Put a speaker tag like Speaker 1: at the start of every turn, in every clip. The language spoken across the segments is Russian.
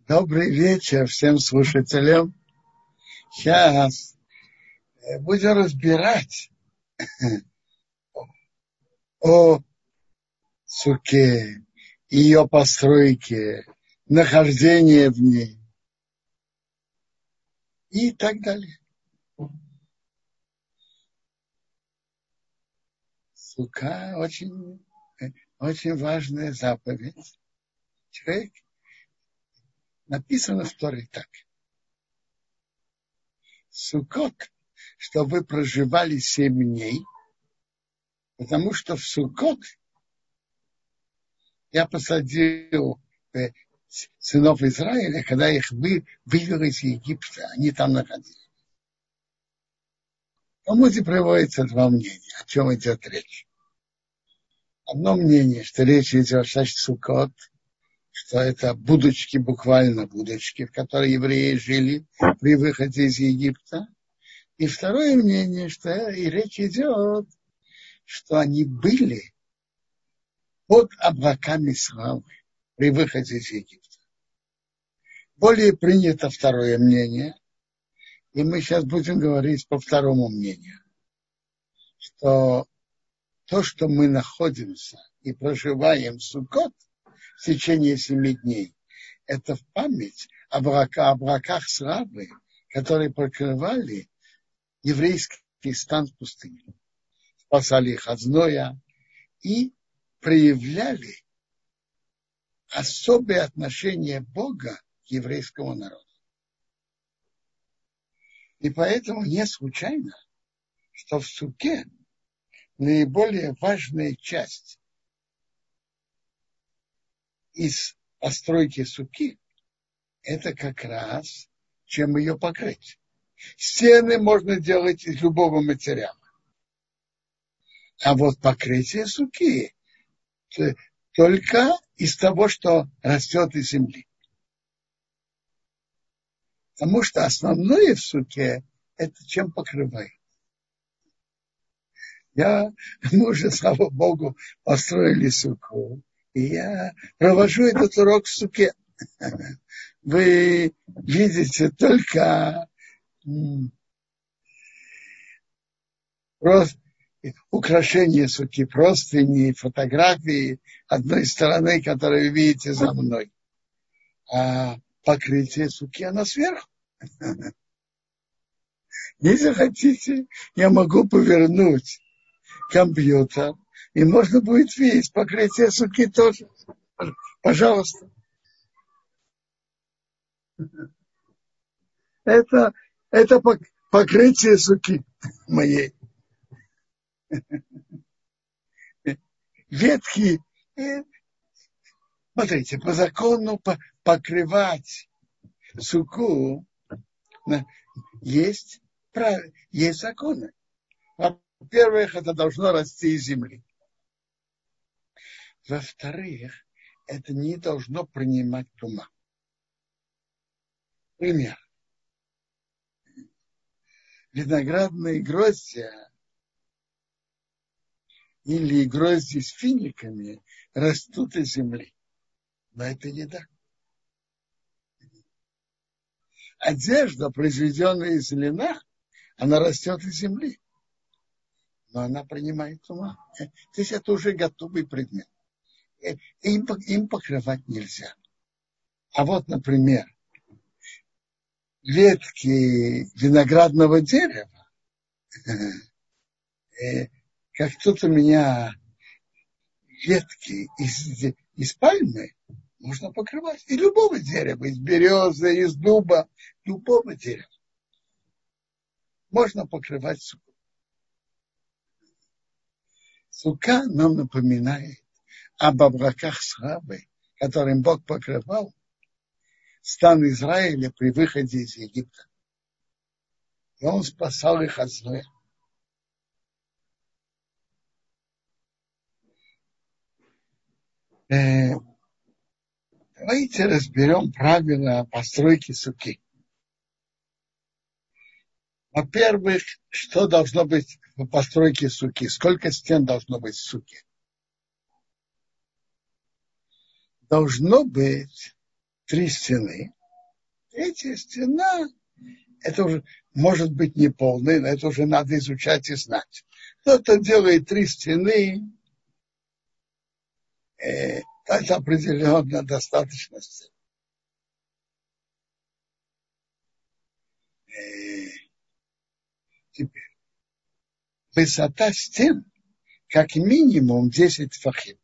Speaker 1: Добрый вечер всем слушателям. Сейчас будем разбирать о суке, ее постройке, нахождении в ней и так далее. Сука очень важная заповедь. Человек, написано в Торе так. Суккот, что вы проживали 7 дней, потому что в Суккот я посадил сынов Израиля, когда их вывел из Египта, они там находились. В Талмуде приводится 2 мнения, о чем идет речь. Одно мнение, что речь идет о Суккот, что это будочки, буквально будочки, в которой евреи жили при выходе из Египта. И второе мнение, что и речь идет, что они были под облаками славы при выходе из Египта. Более принято второе мнение, и мы сейчас будем говорить по второму мнению, что то, что мы находимся и проживаем в Суккот в течение 7 дней, это в память об облаках славы, которые покрывали еврейский стан в пустыне, спасали их от зноя и проявляли особое отношение Бога к еврейскому народу. И поэтому не случайно, что в суке наиболее важная часть из постройки суки – это как раз чем ее покрыть. Стены можно делать из любого материала. А вот покрытие суки только из того, что растет из земли. Потому что основное в суке – это чем покрывает. Мы уже, слава Богу, построили суку. И я провожу этот урок в суке. Вы видите только украшение суки, простыни, фотографии одной стороны, которую вы видите за мной. А покрытие суки, оно сверху. Если хотите, я могу повернуть компьютер, и можно будет видеть покрытие суки тоже. Пожалуйста. Это покрытие суки моей. Ветхий. Смотрите, по закону покрывать суку есть законы. Во-первых, это должно расти из земли. Во-вторых, это не должно принимать тума. Пример. Виноградные гроздья или грозди с финиками растут из земли. Но это еда. Одежда, произведенная из льна, она растет из земли. Но она принимает тума. То есть это уже готовый предмет. Им покрывать нельзя. А вот, например, ветки виноградного дерева, как тут у меня ветки из пальмы, можно покрывать. И любого дерева, из березы, из дуба, любого дерева. Можно покрывать суку. Сука нам напоминает об облаках славы, которым Бог покрывал стан Израиля при выходе из Египта. И он спасал их от зноя. Давайте разберем правила постройки суки. Во-первых, что должно быть в постройке суки? Сколько стен должно быть в суке? Должно быть 3 стены. Третья стена, это уже может быть не полная, но это уже надо изучать и знать. Кто-то делает 3 стены, это определенно достаточно стен. Теперь, высота стен как минимум 10 фахим.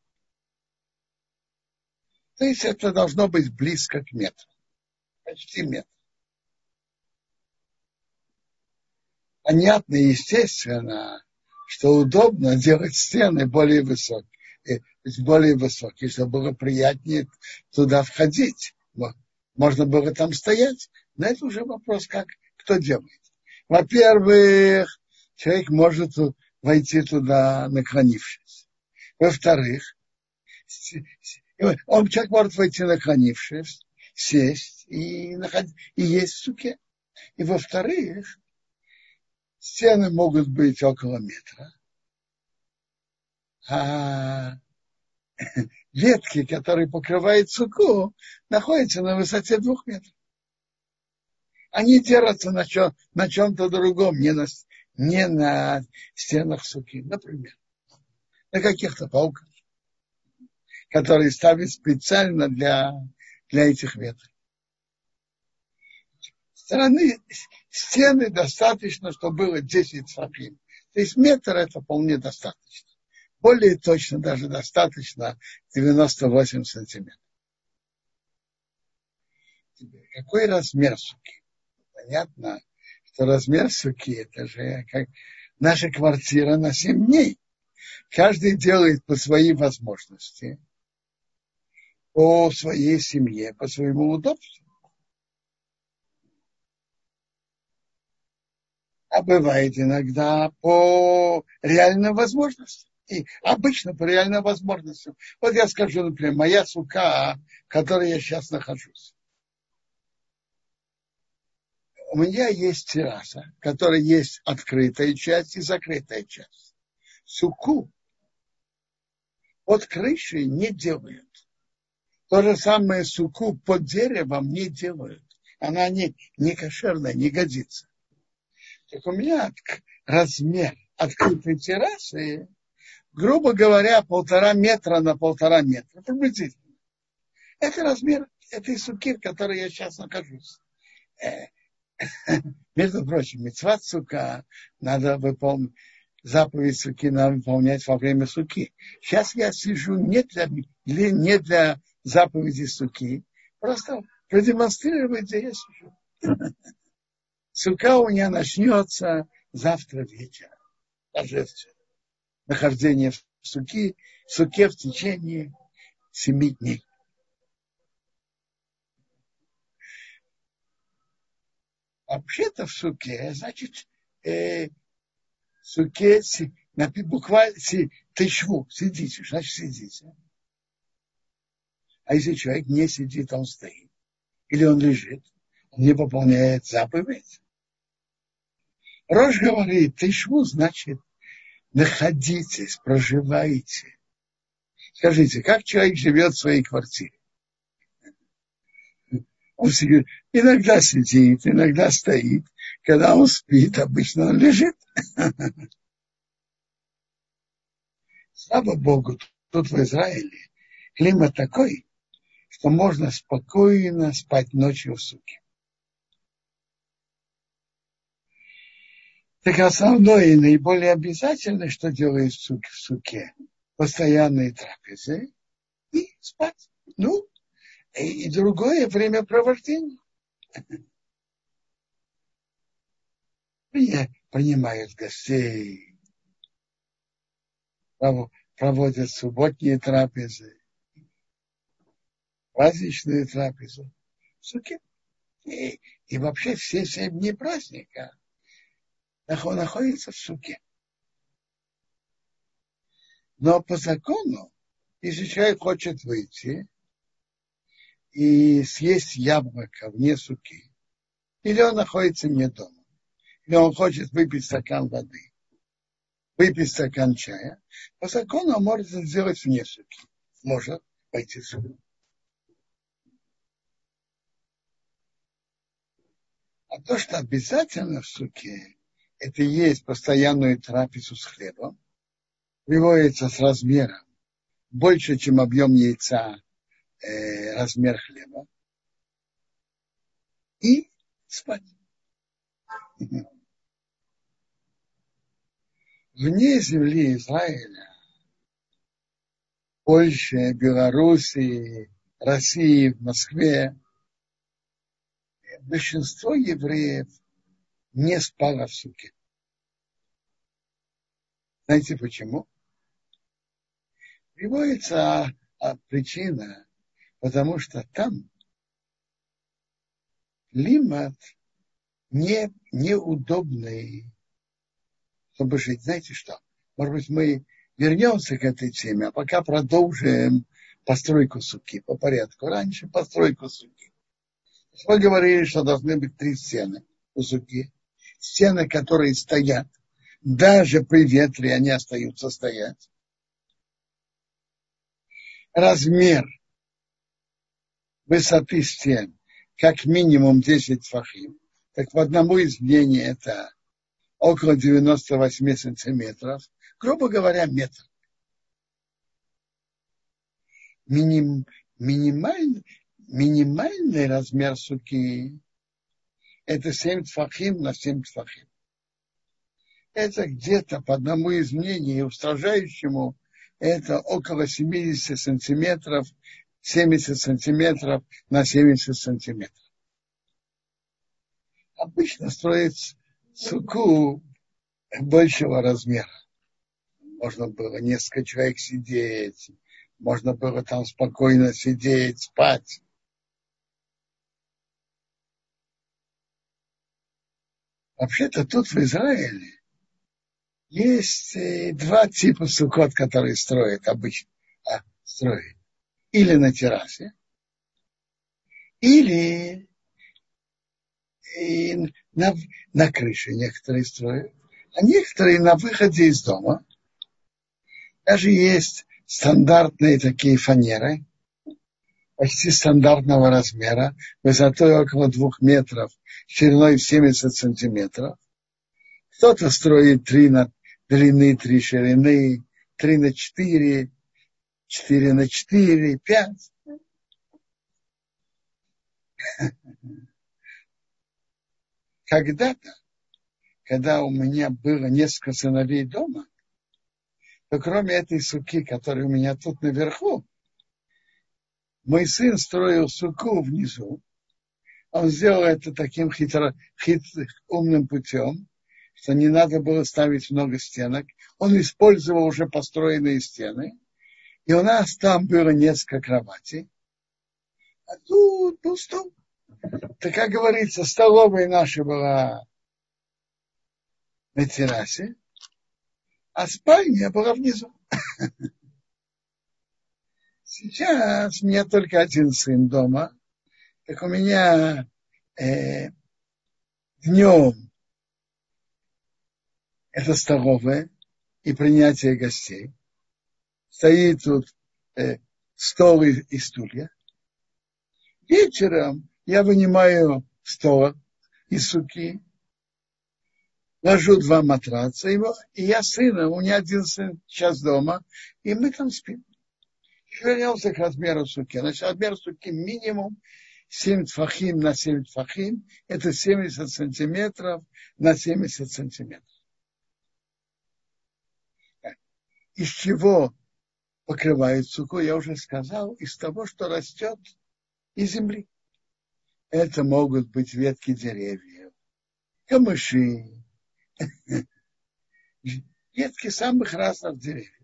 Speaker 1: То есть это должно быть близко к метру. Почти метр. Понятно, естественно, что удобно делать стены более высокие, чтобы было приятнее туда входить. Можно было там стоять, но это уже вопрос, как кто делает. Во-первых, человек может войти туда, наклонившись. Во-вторых, человек может войти, наклонившись, сесть и есть в суке. И во-вторых, стены могут быть около метра, а ветки, которые покрывают суку, находятся на высоте 2 метров. Они держатся на чем-то другом, не на стенах суки, например, на каких-то пауках, которые ставят специально для этих веток. Стены достаточно, чтобы было 10 фахим. То есть метр это вполне достаточно. Более точно даже достаточно 98 сантиметров. Какой размер суки? Понятно, что размер суки это же как наша квартира на 7 дней. Каждый делает по своей возможности, по своей семье, по своему удобству. А бывает иногда по реальным возможностям. И обычно по реальным возможностям. Вот я скажу, например, моя сука, в которой я сейчас нахожусь. У меня есть терраса, в которой есть открытая часть и закрытая часть. Суку под крышей не делают. То же самое суку под деревом не делают. Она не кошерная, не годится. Так у меня размер открытой террасы, грубо говоря, 1,5 метра на 1,5 метра. Приблизительно. Это размер этой суки, в которой я сейчас нахожусь. Между прочим, мицват сука надо выполнить. Заповедь суки надо выполнять во время суки. Сейчас я сижу не для заповеди суки, просто продемонстрировать, где я сижу. Сука у меня начнется завтра вечером. Торжественно. Нахождение в суке в течение 7 дней. Вообще-то в суке, значит, суке буквально тышву, сидите, значит сидите. А если человек не сидит, он стоит. Или он лежит, он не выполняет заповедь. Рош говорит, тышву значит находитесь, проживаете. Скажите, как человек живет в своей квартире? Он иногда сидит, иногда стоит. Когда он спит, обычно он лежит. Слава Богу, тут в Израиле климат такой, что можно спокойно спать ночью в суке. Так основное и наиболее обязательное, что делает в суке, постоянные трапезы и спать. Ну, и другое времяпровождение. Принимают гостей, проводят субботние трапезы, праздничные трапезы в суке. И вообще все 7 дней праздника находятся в суке. Но по закону, если человек хочет выйти и съесть яблоко вне суки, или он находится не дома, или он хочет выпить стакан воды, выпить стакан чая, по закону он может это сделать вне суки. Может пойти в суку. А то, что обязательно в суке, это есть постоянную трапезу с хлебом, приводится с размером больше, чем объем яйца, размер хлеба, и спать. Вне земли Израиля, Польши, Белоруссии, России, в Москве, большинство евреев не спало в суке. Знаете почему? Приводится причина, потому что там климат неудобный, чтобы жить. Знаете что? Может быть, мы вернемся к этой теме, а пока продолжим постройку суки по порядку. Раньше постройку суки. Мы говорили, что должны быть 3 стены у суки. Стены, которые стоят. Даже при ветре они остаются стоять. Размер высоты стен как минимум 10 фахим. Так в одному из мнений это около 98 сантиметров. Грубо говоря, метр. Минимальный размер суки это 7 тфахим на 7 тфахим. Это где-то по одному из мнений устражающему это около 70 сантиметров, 70 сантиметров на 70 сантиметров. Обычно строят суку большего размера. Можно было несколько человек сидеть, можно было там спокойно сидеть, спать. Вообще-то тут в Израиле есть 2 типа сукот, которые строят обычно. Строят. Или на террасе, или на крыше некоторые строят, а некоторые на выходе из дома. Даже есть стандартные такие фанеры, почти стандартного размера, высотой около 2 метров, шириной 70 сантиметров. Кто-то строит 3 на длины, 3 ширины, 3 на 4, 4 на 4, 5. Когда-то, когда у меня было несколько сыновей дома, то кроме этой суки, которая у меня тут наверху, мой сын строил суку внизу. Он сделал это таким умным путем, что не надо было ставить много стенок. Он использовал уже построенные стены. И у нас там было несколько кроватей. А тут был стол. Так, как говорится, столовая наша была на террасе, а спальня была внизу. Сейчас у меня только один сын дома. Так у меня днем это столовая и принятие гостей. Стоит тут стол и стулья. Вечером я вынимаю стол из суки, ложу 2 матраца, и я с сыном, у меня один сын сейчас дома, и мы там спим. Вернемся к размеру суки. Значит, размер суки минимум 7 тфахим на 7 тфахим, это 70 сантиметров на 70 сантиметров. Из чего покрывают суку, я уже сказал, из того, что растет из земли. Это могут быть ветки деревьев, камыши, ветки самых разных деревьев.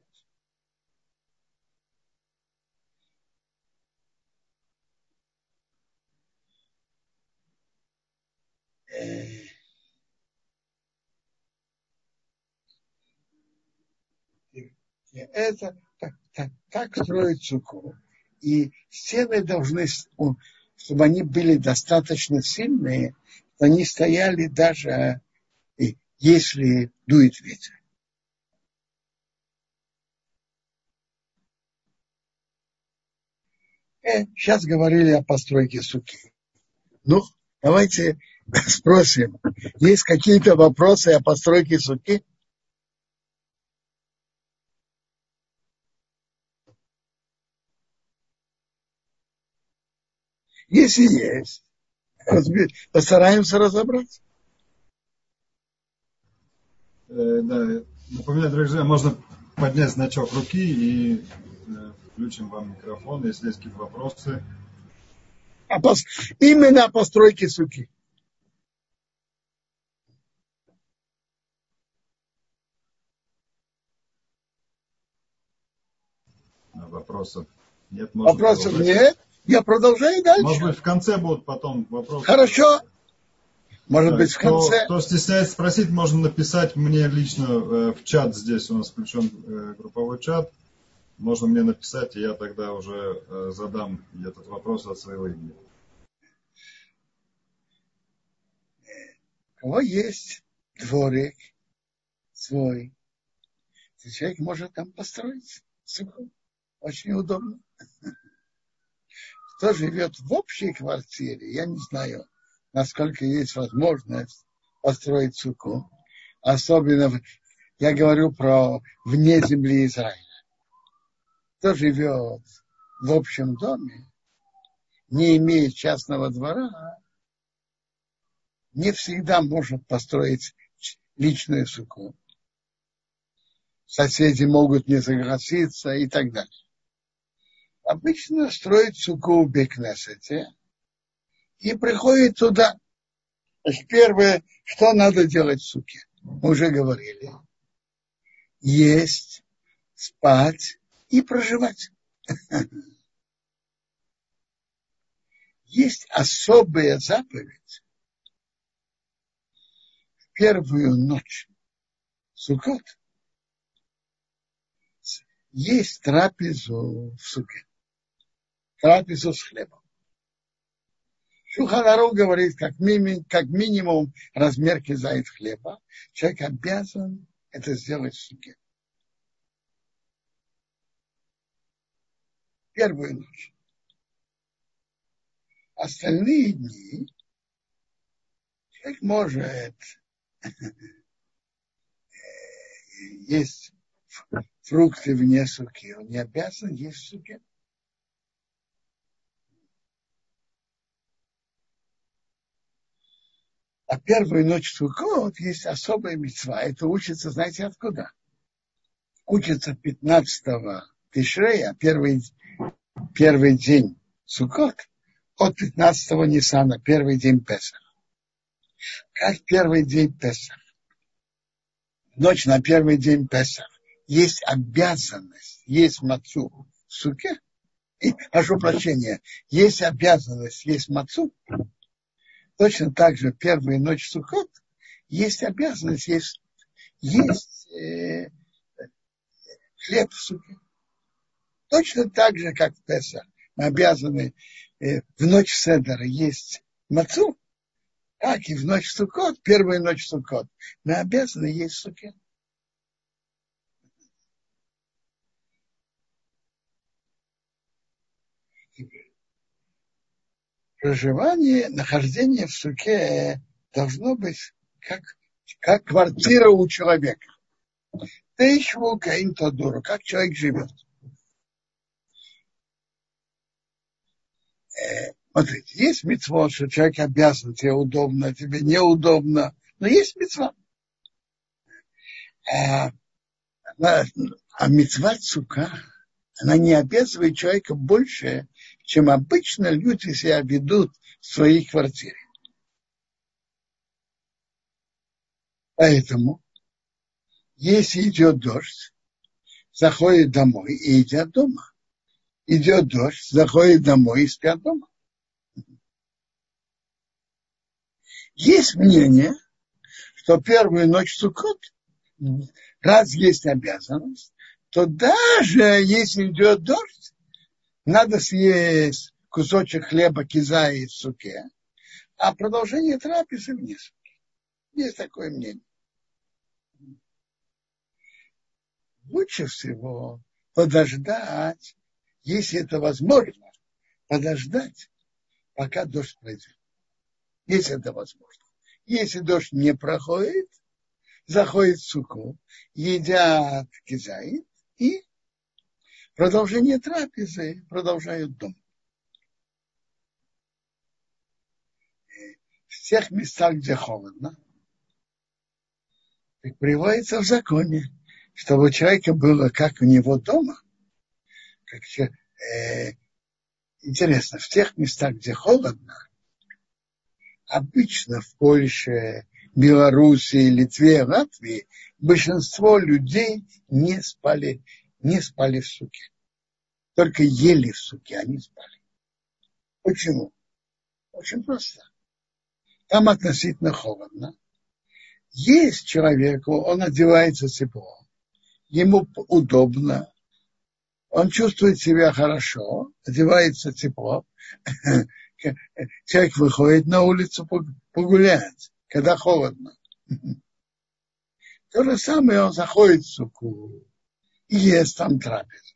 Speaker 1: Это так строить суку. И стены должны, чтобы они были достаточно сильные, что они стояли даже если дует ветер. Сейчас говорили о постройке суки. Ну, давайте Спросим, есть какие-то вопросы о постройке суки? Если есть, постараемся разобраться.
Speaker 2: Да, напоминаю, друзья, можно поднять значок руки и включим вам микрофон, если есть какие-то вопросы.
Speaker 1: Именно о постройке суки.
Speaker 2: Вопросов нет, можно
Speaker 1: Вопросов
Speaker 2: продолжать.
Speaker 1: нет. Я продолжаю дальше.
Speaker 2: Может быть, в конце будут потом вопросы.
Speaker 1: Хорошо. Может
Speaker 2: Да,
Speaker 1: быть, в конце.
Speaker 2: кто стесняется спросить, можно написать мне лично в чат. Здесь у нас включен групповой чат. Можно мне написать, и я тогда уже задам этот вопрос от своего имени.
Speaker 1: У кого есть дворик свой, человек может там построить суку. Очень удобно. Кто живет в общей квартире, я не знаю, насколько есть возможность построить суку. Особенно, я говорю про вне земли Израиля. Кто живет в общем доме, не имея частного двора, не всегда может построить личную суку. Соседи могут не согласиться и так далее. Обычно строят суку в Бекнесете и приходит туда. Значит, первое, что надо делать в суке? Мы уже говорили. Есть, спать и проживать. Есть особая заповедь. В первую ночь Суккот есть трапезу в суке. Трапезу с хлебом. Шулхан Арух говорит, как минимум размер кизайт хлеба. Человек обязан это сделать в суке. Первую ночь. Остальные дни человек может есть фрукты вне суки. Он не обязан есть в суке. А первую ночь Суккот есть особая мицва. Это учится, знаете, откуда? Учится 15-го Тишрея, первый день Суккот, от 15-го Ниссана, первый день Песах. Как первый день Песах, ночь на первый день Песах, есть обязанность, есть мацу в суке, и, прошу прощения, есть обязанность, есть мацу, точно так же первую ночь Суккот есть обязанность, есть хлеб в суке. Точно так же, как в Песах. Мы обязаны в ночь Седера есть мацу, так и в ночь Суккот, первую ночь Суккот, мы обязаны есть в суке. Проживание, нахождение в суке должно быть как квартира у человека. Ты швука интодуру, как человек живет. Смотрите, есть мицва, что человек обязан, тебе удобно, тебе неудобно, но есть мицва. А мицва цука, она не обязывает человека больше, чем обычно люди себя ведут в своей квартире. Поэтому, если идет дождь, заходит домой и едят дома. Идет дождь, заходит домой и спят дома. Есть мнение, что первую ночь Суккот, раз есть обязанность, то даже если идет дождь, надо съесть кусочек хлеба киза и суке, а продолжение трапезы вниз. Есть такое мнение. Лучше всего подождать, если это возможно, подождать, пока дождь пройдет. если это возможно. Если дождь не проходит, заходит в суку, едят кизаит и продолжение трапезы продолжают дома. В тех местах, где холодно, так приводится в законе, чтобы у человека было как у него дома. Как, интересно, в тех местах, где холодно, обычно в Польше, Белоруссии, Литве, Латвии большинство людей не спали в суке. Только ели в суке, они спали. Почему? Очень просто. Там относительно холодно. Есть человеку, он одевается тепло, ему удобно, он чувствует себя хорошо, одевается тепло. Человек выходит на улицу погулять, когда холодно. То же самое он заходит в суку и ест там трапезу.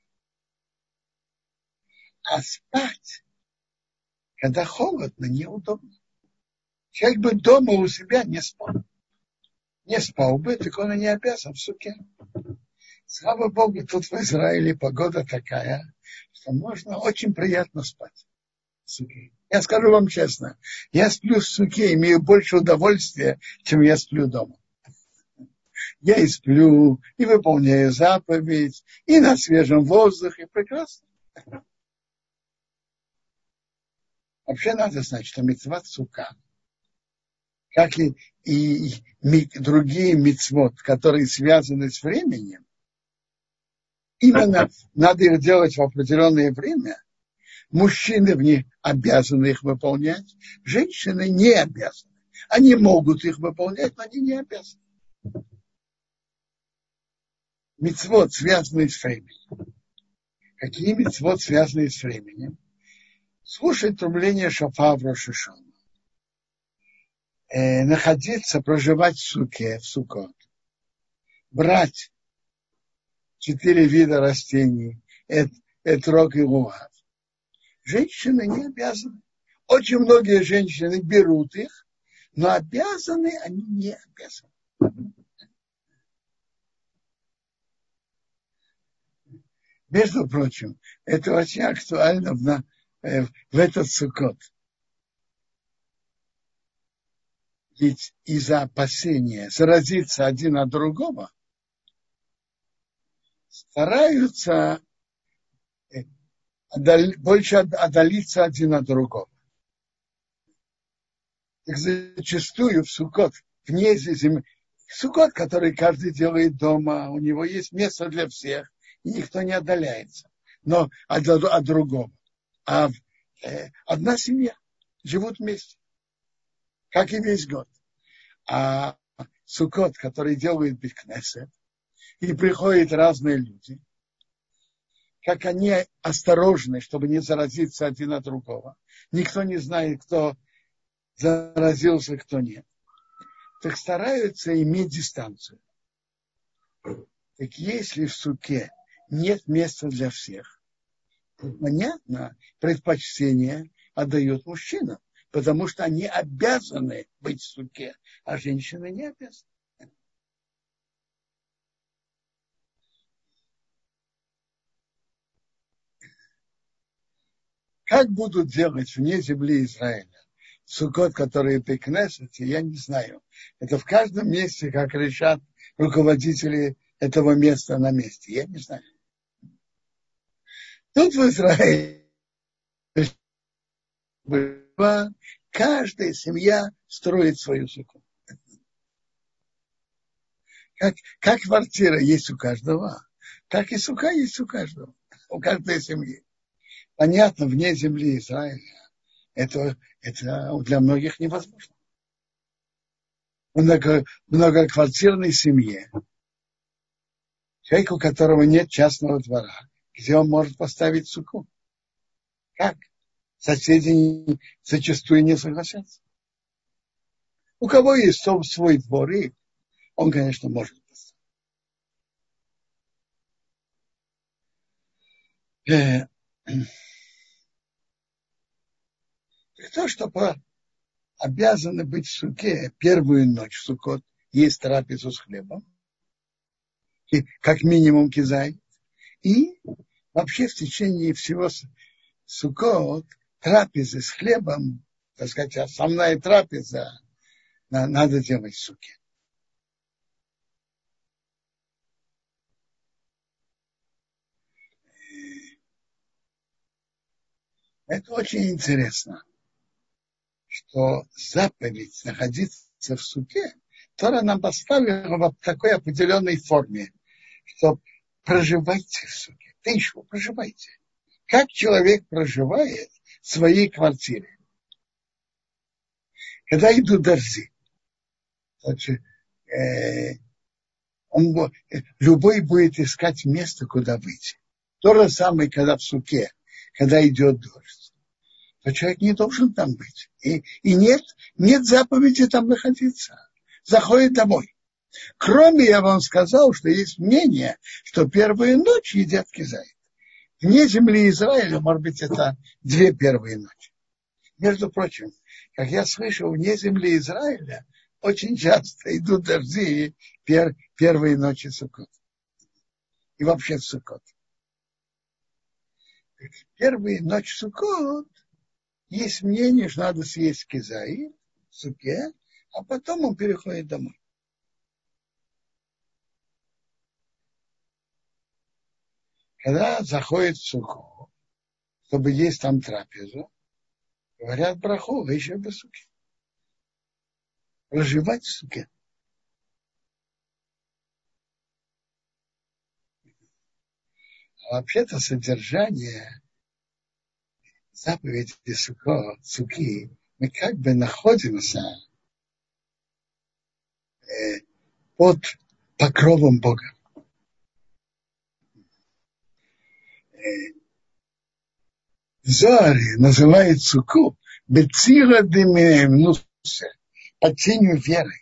Speaker 1: А спать, когда холодно, неудобно. Человек бы дома у себя не спал. Не спал бы, так он и не обязан в суке. Слава Богу, тут в Израиле погода такая, что можно очень приятно спать в суке. Я скажу вам честно, я сплю в суке, имею больше удовольствия, чем я сплю дома. Я и сплю, и выполняю заповедь, и на свежем воздухе. Прекрасно. Вообще надо знать, что мицват сука, как и другие мицвот, которые связаны с временем, именно надо их делать в определенное время. Мужчины в них обязаны их выполнять, женщины не обязаны. Они могут их выполнять, но они не обязаны. Мицвот, связанные с временем. Какие мицвот, связанные с временем? Слушать трубление шофара в Рош ха-Шана. Находиться, проживать в суке, в сукот. Брать 4 вида растений, этрог и луав. Женщины не обязаны. Очень многие женщины берут их, но обязаны они не обязаны. Между прочим, это очень актуально в этот суккот. Ведь из-за опасения заразиться один от другого стараются больше отдалиться один от другого. Так зачастую в суккот, вне земли, суккот, который каждый делает дома, у него есть место для всех, и никто не отдаляется. Но от другого. Одна семья живут вместе, как и весь год. А суккот, который делает бит-кнесет, и приходят разные люди, как они осторожны, чтобы не заразиться один от другого. Никто не знает, кто заразился, кто нет. Так стараются иметь дистанцию. Так если в суке нет места для всех, то, понятно, предпочтение отдают мужчинам, потому что они обязаны быть в суке, а женщины не обязаны. Как будут делать вне земли Израиля суккот, которые при Кнессете, я не знаю. Это в каждом месте, как решат руководители этого места на месте. Я не знаю. Тут в Израиле каждая семья строит свою суку. Как квартира есть у каждого, так и сука есть у каждого, у каждой семьи. Понятно, вне земли Израиля это для многих невозможно. В многоквартирной семье, человек, у которого нет частного двора, где он может поставить суку? Как? Соседи зачастую не согласятся. У кого есть свой двор, он, конечно, может поставить. То, что обязаны быть в суке первую ночь в Суккот, есть трапезу с хлебом, и как минимум кизай, и вообще в течение всего Суккот трапезы с хлебом, так сказать, основная трапеза надо делать в суке. Это очень интересно, что заповедь находиться в суке Тора нам поставила в такой определенной форме, что проживайте в суке. Ты еще проживайте. Как человек проживает в своей квартире? Когда идут дожди, значит, любой будет искать место, куда выйти. То же самое, когда в суке, когда идет дождь, то человек не должен там быть. И нет заповеди там находиться. Заходит домой. Кроме, я вам сказал, что есть мнение, что первую ночь едят кизай. Вне земли Израиля, может быть, это 2 первые ночи. Между прочим, как я слышал, вне земли Израиля очень часто идут дожди первые ночи Суккот. И вообще в Суккот. Первые ночи Суккот есть мнение, что надо съесть кизаи в суке, а потом он переходит домой. Когда заходит в суку, чтобы есть там трапезу, говорят браху, еще в суке. Проживать в суке. А вообще-то содержание заповеди суки, мы как бы находимся под покровом Бога. В Зоаре называют суку бецира деминусе, под тенью веры.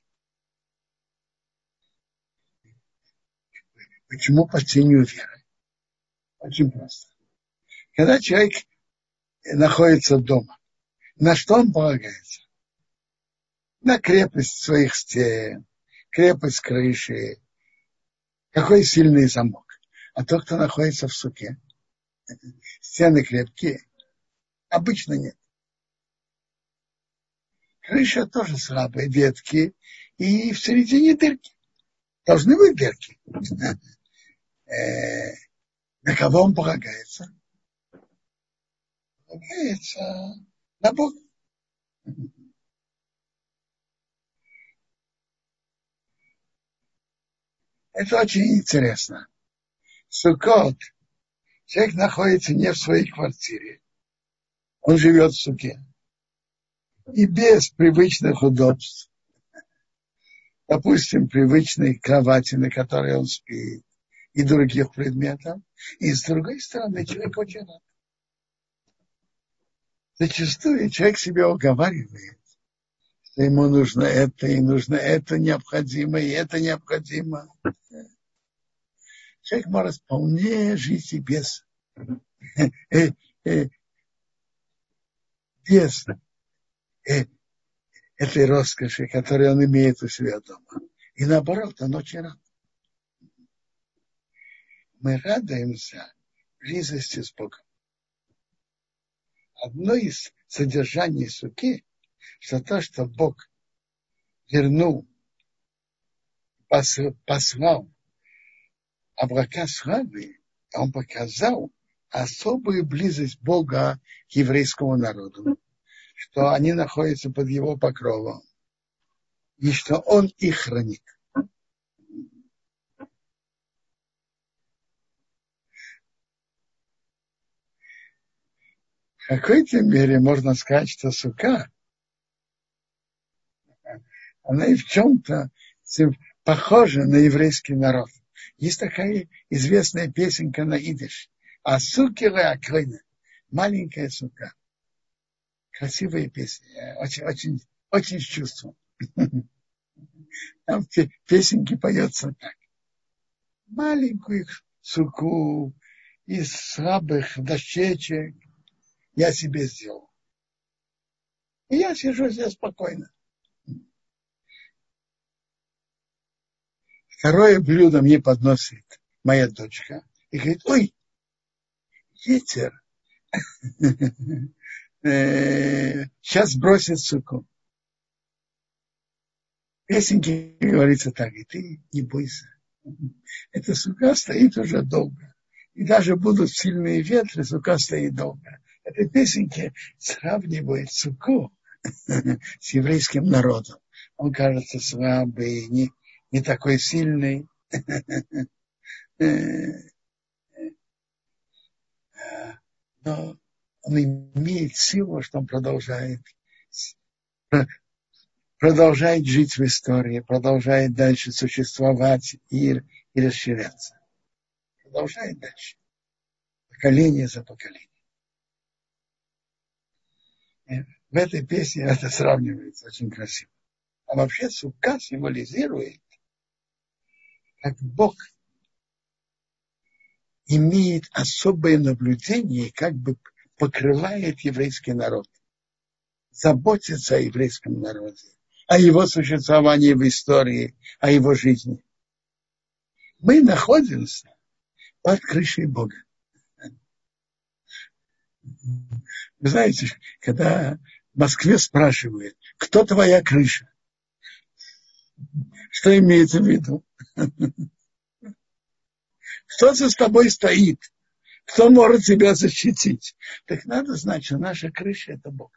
Speaker 1: Почему под тенью веры? Очень просто. Когда человек находится дома, на что он полагается? На крепость своих стен, крепость крыши, какой сильный замок. А тот, кто находится в суке, стены крепкие, обычно нет. Крыша тоже слабая, ветки, и в середине дырки. Должны быть дырки. На кого он полагается? Полагается на Бога. Это очень интересно. Суккот, человек находится не в своей квартире. Он живет в суке. И без привычных удобств. Допустим, привычной кровати, на которой он спит, и других предметов. И с другой стороны, человек очень рад. Зачастую человек себя уговаривает, что ему нужно это, и нужно это необходимо, и это необходимо. Человек может вполне жить и без этой роскоши, которую он имеет у себя дома. И наоборот, он очень рад. Мы радуемся близости с Богом. Одно из содержаний суки, что то, что Бог вернул, послал облака славы, он показал особую близость Бога к еврейскому народу, что они находятся под его покровом, и что он их хранит. В какой-то мере можно сказать, что сука, она и в чем-то похожа на еврейский народ. Есть такая известная песенка на идиш. А суки леаклина. Маленькая сука. Красивая песня. Очень, очень, очень с чувством. Там в песенке поется так. Маленькую суку из слабых дощечек я себе сделал. И я сижу здесь спокойно. Второе блюдо мне подносит моя дочка. И говорит, ой, ветер. Сейчас бросит суку. В песенке говорится так, и ты не бойся. Эта сука стоит уже долго. И даже будут сильные ветры, сука стоит долго. Эта песенка сравнивает суку с еврейским народом. Он кажется слабый, не такой сильный. Но он имеет силу, что он продолжает жить в истории, продолжает дальше существовать и расширяться. Продолжает дальше. Поколение за поколением. В этой песне это сравнивается очень красиво. А вообще сука символизирует, как Бог имеет особое наблюдение, как бы покрывает еврейский народ, заботится о еврейском народе, о его существовании в истории, о его жизни. Мы находимся под крышей Бога. Вы знаете, когда в Москве спрашивают, кто твоя крыша, что имеется в виду? Кто за тобой стоит? Кто может тебя защитить? Так надо знать, что наша крыша – это Бог.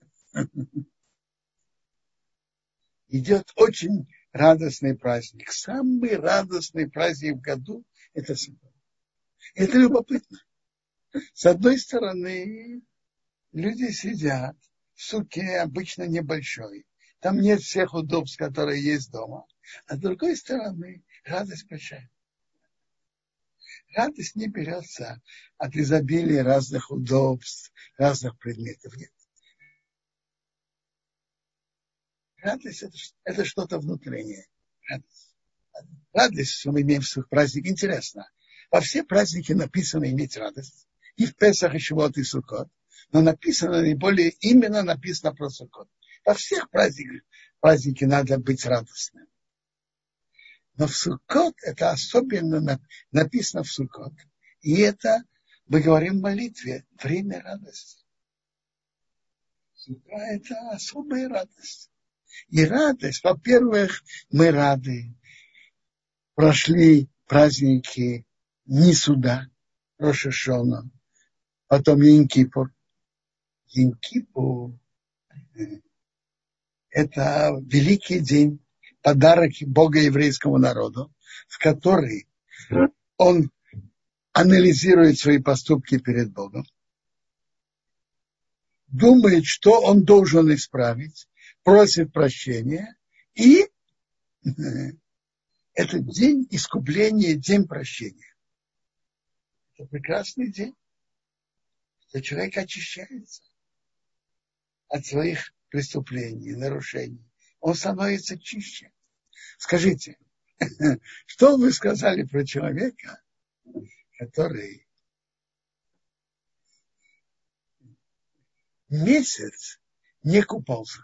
Speaker 1: Идет очень радостный праздник. Самый радостный праздник в году – это Суккот. Это любопытно. С одной стороны, люди сидят в суке, обычно небольшой. Там нет всех удобств, которые есть дома. А с другой стороны, радость большая. Радость не берется от изобилия разных удобств, разных предметов. Нет. Радость это что-то внутреннее. Радость, что мы имеем в своих праздниках, интересно. Во все праздники написано иметь радость. И в Песах, и Шивот, и Суккот. Но написано наиболее, именно написано про Суккот. Во всех праздники надо быть радостным. Но в Суккот это особенно написано в Суккот. И это, мы говорим в молитве, время радости. Суккот это особая радость. И радость, во-первых, мы рады. Прошли праздники Нисуда, Рош ха-Шана, потом Йом-Кипур. Йом-Кипур – это великий день, подарок Бога еврейскому народу, в который он анализирует свои поступки перед Богом, думает, что он должен исправить, просит прощения, и этот день искупления, день прощения. Это прекрасный день, что человек очищается от своих преступлений, нарушений. Он становится чище. Скажите, что вы сказали про человека, который месяц не купался?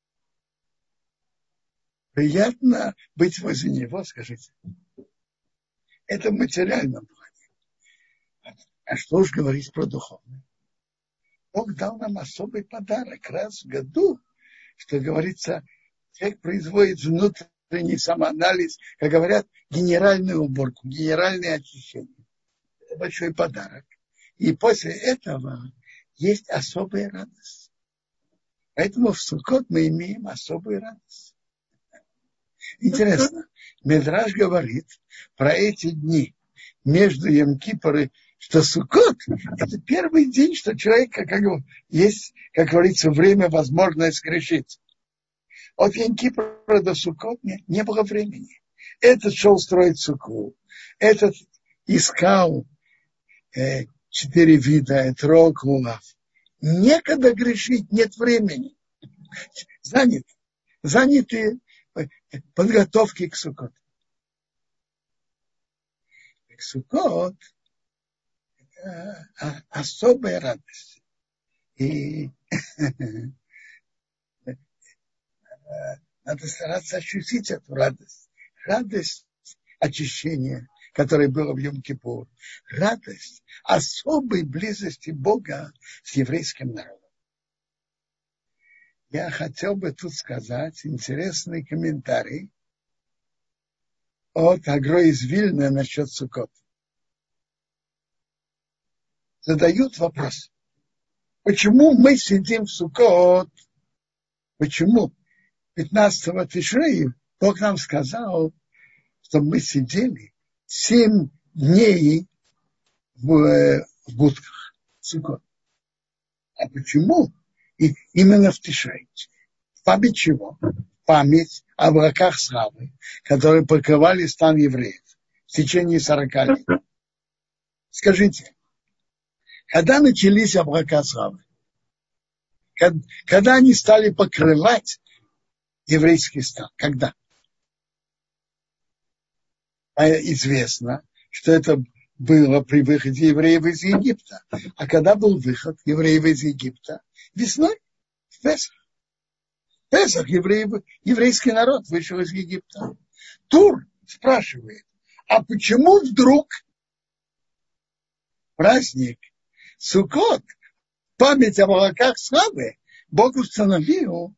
Speaker 1: Приятно быть возле него, скажите. Это в материальном плане. А что уж говорить про духовное? Бог дал нам особый подарок раз в году, что говорится, человек производит внутренний самоанализ, как говорят, генеральную уборку, генеральное очищение. Это большой подарок. И после этого есть особая радость. Поэтому в Суккот мы имеем особую радость. Интересно, Мидраш говорит про эти дни между Йом-Кипур, что Суккот – это первый день, что человек, есть, как говорится, время, возможность грешить. От Йом-Кипура до Суккот не было времени. Этот шел строить суку, этот искал 4 вида этрог, лулав. Некогда грешить, нет времени. Заняты подготовки к Суккот. Суккот – это особая радость. И Надо стараться ощутить эту радость. Радость очищения, которое было в Йом-Кипур. Радость особой близости Бога с еврейским народом. Я хотел бы тут сказать интересный комментарий от Агро из Вильна насчет Суккот. Задают вопрос. Почему мы сидим в Суккот? Почему? 15-го Тишрея Бог нам сказал, что мы сидели 7 дней в будках Суккот. А почему? И именно в Тишрей. В память чего? Память о врагах славы, которые покрывали стан евреев в течение 40 лет. Скажите, когда начались облака славы? Когда они стали покрывать еврейский стан? Когда? Известно, что это было при выходе евреев из Египта. А когда был выход евреев из Египта? Весной, в Песах. В Песах еврейский народ вышел из Египта. Тур спрашивает, а почему вдруг праздник Суккот, память о молоках славы, Бог установил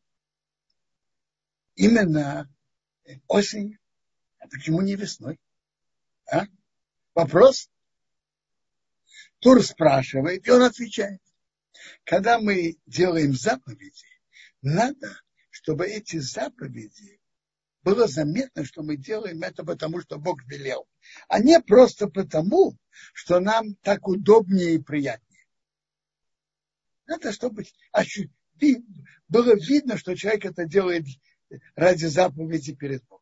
Speaker 1: именно осенью? А почему не весной? А? Вопрос. Тур спрашивает, и он отвечает. Когда мы делаем заповеди, надо, чтобы эти заповеди было заметно, что мы делаем это потому, что Бог велел, а не просто потому, что нам так удобнее и приятнее. Надо, чтобы было видно, что человек это делает ради заповеди перед Богом.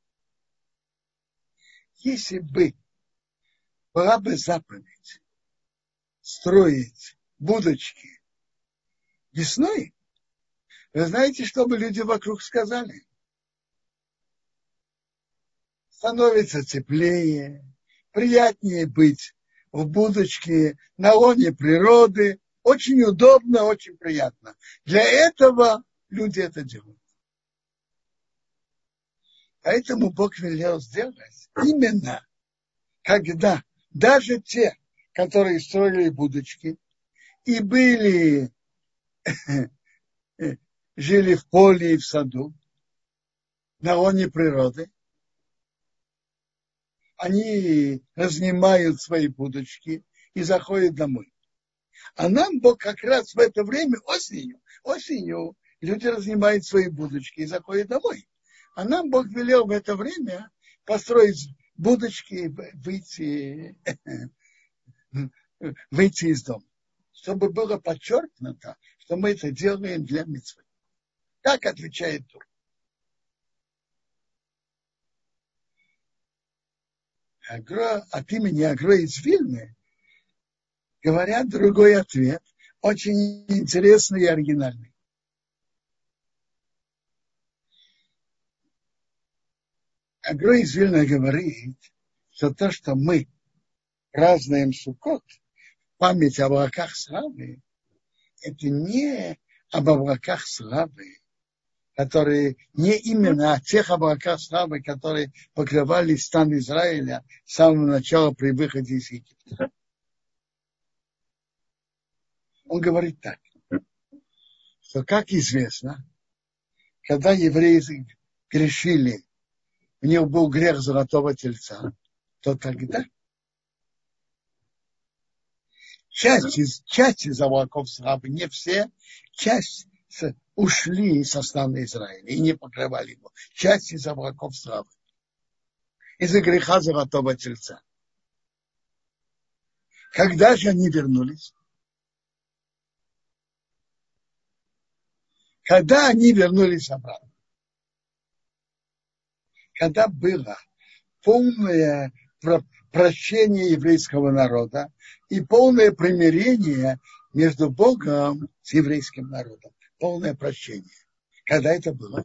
Speaker 1: Если бы была бы заповедь строить будочки весной, вы знаете, что бы люди вокруг сказали? Становится теплее, приятнее быть в будочке на лоне природы. Очень удобно, очень приятно. Для этого люди это делают. Поэтому Бог велел сделать именно, когда даже те, которые строили будочки и жили в поле и в саду, на лоне природы, они разнимают свои будочки и заходят домой. А нам Бог как раз в это время, осенью люди разнимают свои будочки и заходят домой. А нам Бог велел в это время построить будочки и выйти из дома. Чтобы было подчеркнуто, что мы это делаем для мицвы. Так отвечает Тур. От имени Агро из Вильны говорят другой ответ, очень интересный и оригинальный. Агро из Вильны говорит, что то, что мы празднуем Суккот, память об облаках славы, это не об облаках славы, которые не именно о тех облаках славы, которые покрывали стан Израиля с самого начала при выходе из Египта. Он говорит так, что, как известно, когда евреи грешили, у них был грех золотого тельца, то тогда часть из облаков славы, не все, часть ушли со стана Израиля и не покрывали его. Часть из облаков славы. Из-за греха золотого тельца. Когда же они вернулись? Когда они вернулись обратно? Когда было полное прощение еврейского народа и полное примирение между Богом с еврейским народом. Полное прощение. Когда это было?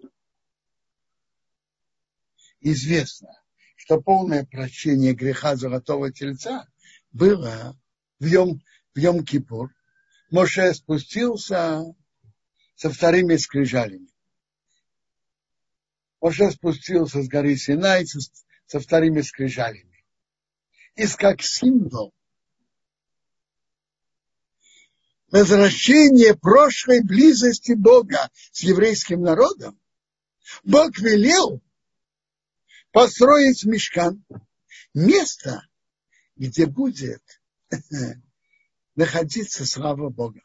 Speaker 1: Известно, что полное прощение греха золотого тельца было в Йом-Кипур. Моше спустился со вторыми скрижалями. Моше спустился с горы Синай со вторыми скрижалями. И как символ возвращения прошлой близости Бога с еврейским народом, Бог велел построить мишкан, место, где будет находиться слава Бога.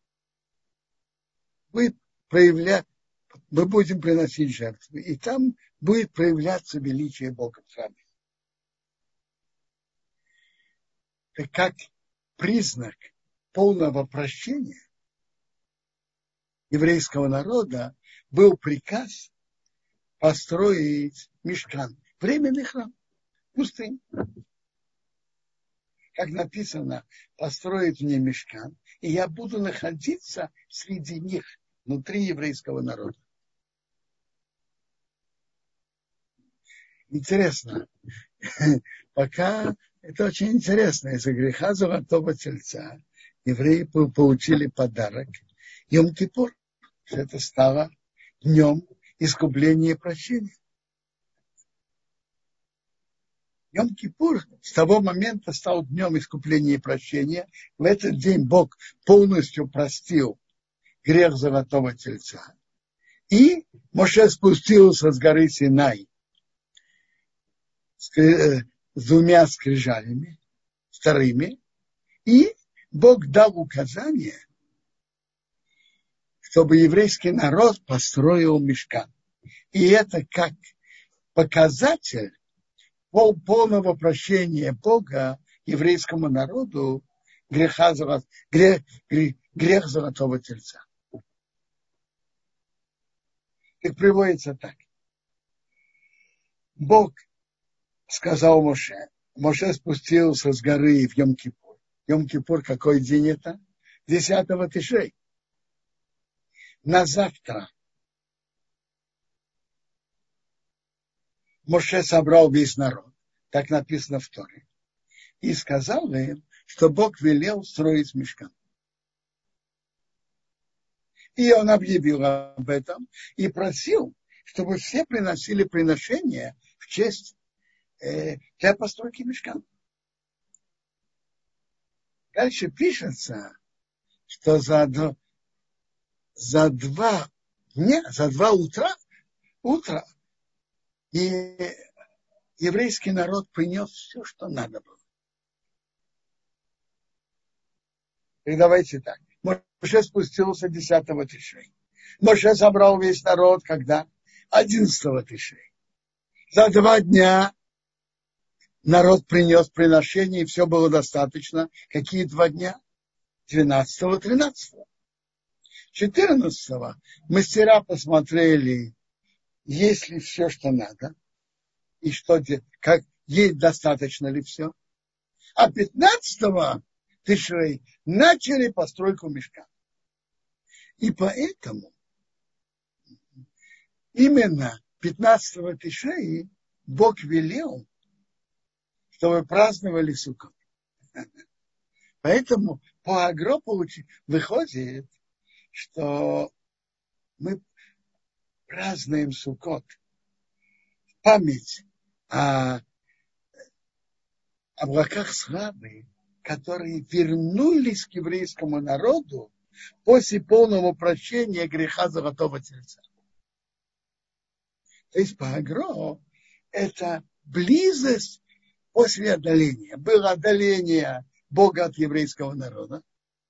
Speaker 1: Мы будем приносить жертвы, и там будет проявляться величие Бога в храме. Это как признак полного прощения еврейского народа был приказ построить мишкан, временный храм, пустынь. Как написано, построить мне мишкан, и я буду находиться среди них, внутри еврейского народа. Интересно, пока это очень интересно, из-за греха золотого тельца евреи получили подарок Йом-Кипур, что это стало днем искупления и прощения. Йом-Кипур с того момента стал днем искупления и прощения. В этот день Бог полностью простил грех золотого тельца. И Моше спустился с горы Синай с двумя скрижалями, вторыми, и Бог дал указание, чтобы еврейский народ построил мишкан. И это как показатель полного прощения Бога еврейскому народу грех золотого тельца. И приводится так. Бог сказал Моше. Моше спустился с горы в Йом-Кипур. Йом-Кипур какой день это? 10-го Тишрей. На завтра Моше собрал весь народ, так написано в Торе, и сказал им, что Бог велел строить мишкан. И он объявил об этом и просил, чтобы все приносили приношения в честь для постройки мишкана. Дальше пишется, что за 2 утра и еврейский народ принес все, что надо было. И давайте так. Моше спустился 10-го Тишрей. Моше собрал весь народ, когда? 11-го Тишрей. За 2 дня народ принес приношение, и все было достаточно. Какие 2 дня? 12-го, 13-го. 14-го мастера посмотрели, есть ли все, что надо, и что, как, есть достаточно ли все. А 15-го Тишрей начали постройку мишкана. И поэтому именно 15-го Тишрей Бог велел, чтобы праздновали Суккот. Поэтому по Агро выходит, что мы празднуем Суккот в память о облаках славы, которые вернулись к еврейскому народу после полного прощения греха золотого тельца. То есть по Агро это близость после отдаления. Было отдаление Бога от еврейского народа.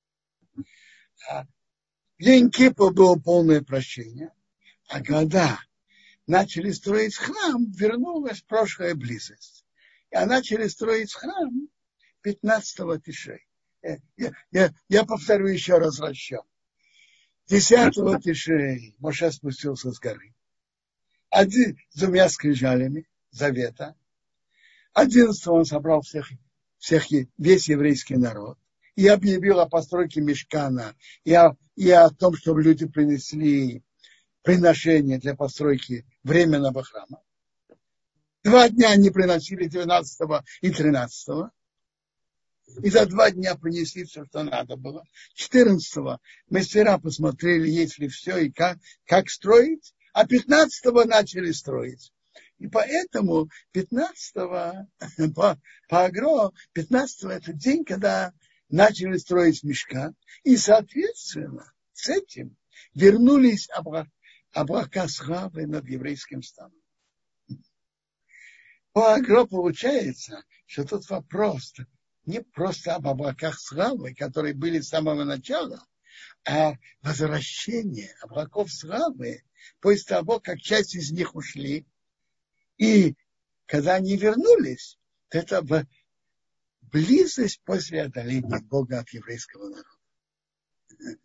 Speaker 1: А в Йом-Кипур было полное прощение. А когда начали строить храм, вернулась прошлая близость. И начали строить храм 15-го Тишрей. Я повторю еще раз расчет. 10-го Тишрей Моше спустился с горы. С 2 скрижалями завета. 11-го он собрал весь еврейский народ и объявил о постройке мишкана и о том, чтобы люди принесли приношения для постройки временного храма. 2 дня они приносили 12-го и 13-го. И за 2 дня принесли все, что надо было. 14-го мастера посмотрели, есть ли все и как строить. А 15-го начали строить. И поэтому 15-го, по Агро, 15-го это день, когда начали строить мишкан. И, соответственно, с этим вернулись облака славы над еврейским станом. По Агро получается, что тут вопрос не просто об облаках славы, которые были с самого начала, а возвращение облаков славы после того, как часть из них ушли. И когда они вернулись, это близость после отдаления Бога от еврейского народа.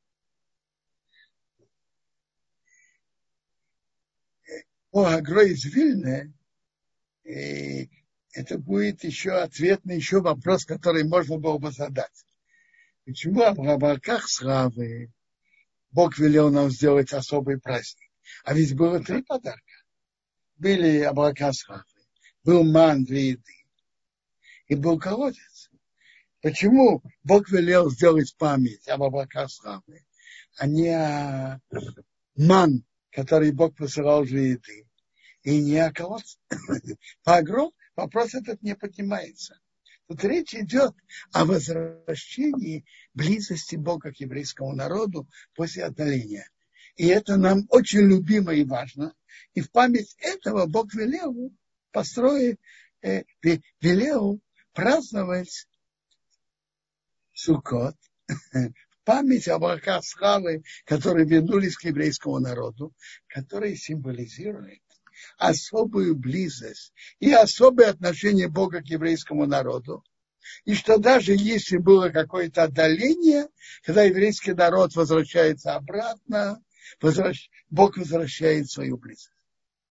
Speaker 1: По Агро из Вильны это будет еще ответ на еще вопрос, который можно было бы задать. Почему об облаках славы Бог велел нам сделать особый праздник? А ведь было 3 подарка. Были облака славы, был ман для еды и был колодец. Почему Бог велел сделать память об облаках славы, а не о ман, который Бог посылал для еды, и не о колодце? По Агро вопрос этот не поднимается. Тут речь идет о возвращении близости Бога к еврейскому народу после отдаления. И это нам очень любимо и важно. И в память этого Бог велел велел праздновать Суккот, в память об облаках славы, которые вернулись к еврейскому народу, которые символизируют особую близость и особое отношение Бога к еврейскому народу. И что даже если было какое-то отдаление, когда еврейский народ возвращается обратно, Бог возвращает свою близость.